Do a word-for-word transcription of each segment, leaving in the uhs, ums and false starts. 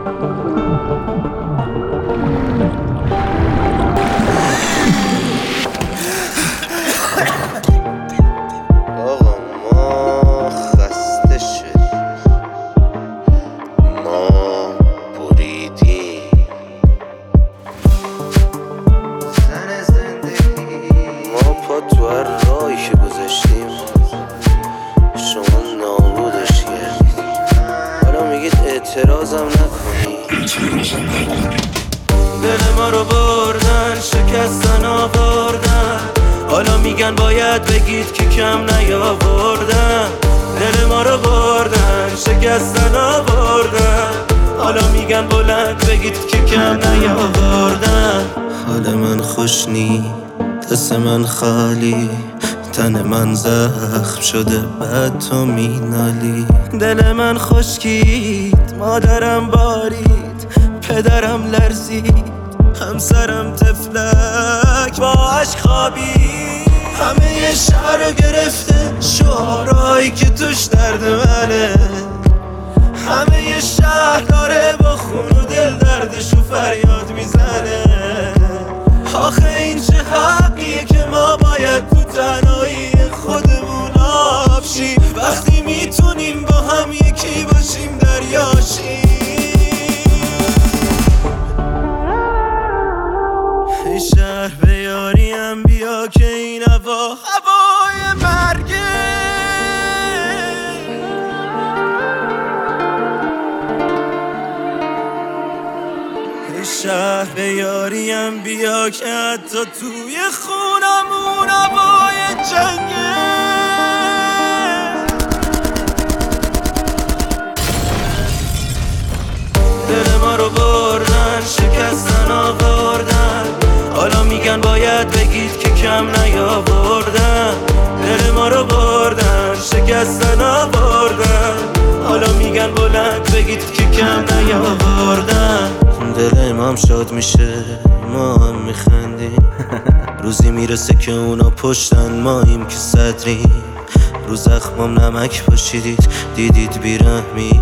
آقا ما خسته شدیم، ما بریدیم زن زندگی، ما پا تو هر راهی که گذاشتیم شما نابودش کردید. حالا میگید اعتراضم نکنی. دل ما رو بردن، شکستن آوردن، حالا میگن باید بگید که کم نیاوردن. دل ما رو بردن، شکستن آوردن، حالا میگن بلند بگید که کم نیاوردن. حال من خوش نی، دست من خالی، تن من زخم شده بعد تو مینالی. دل من خشکید، مادرم بارید، پدرم لرزید، همسرم تفلک با عشق خوابید. همه شهر رو گرفته شعارهایی که توش درد منه. همه شهر داره با خون و دل دردشو فریاد میزنه. آخه این چه حقیه که ما باید تو تنهایی خودمون آبشیم وقتی میتونیم با هم یکی باشیم دریاشیم. ای شهر به یاریم بیا که این هوا هوای مرگه. ای شهر به یاریم بیا که حتی توی خونمون هوای جنگه. دل ما رو بردن، شکستن آوردن، حالا میگن باید بگید که کم نیاوردن. دل ما رو بردن، شکستن آوردن، حالا میگن بلند بگید که کم نیاوردن. دل امام شاد میشه، ما هم میخندیم. روزی میرسه که اونا پشتن، ماییم که صدریم. رو زخمام نمک پاشیدید، دیدید بیرحمی.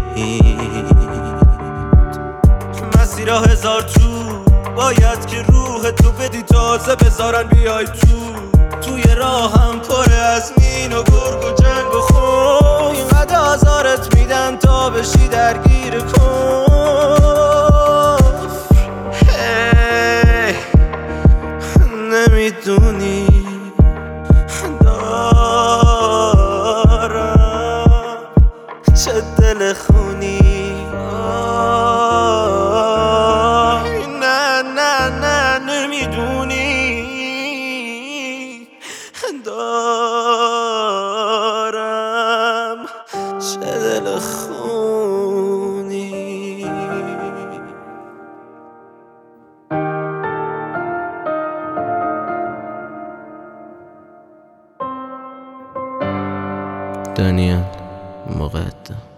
مسیرها هزار تو، باید که روح تو بدی تازه بذارن بیای تو. توی راه هم پره از مین و گرگ و جنگ و خون. اینقدر آزارت میدن تا بشی درگیر کن. hey, نمیدونی دارم چه دل خونی. دارم چه دل خونی. دانیال مقدم.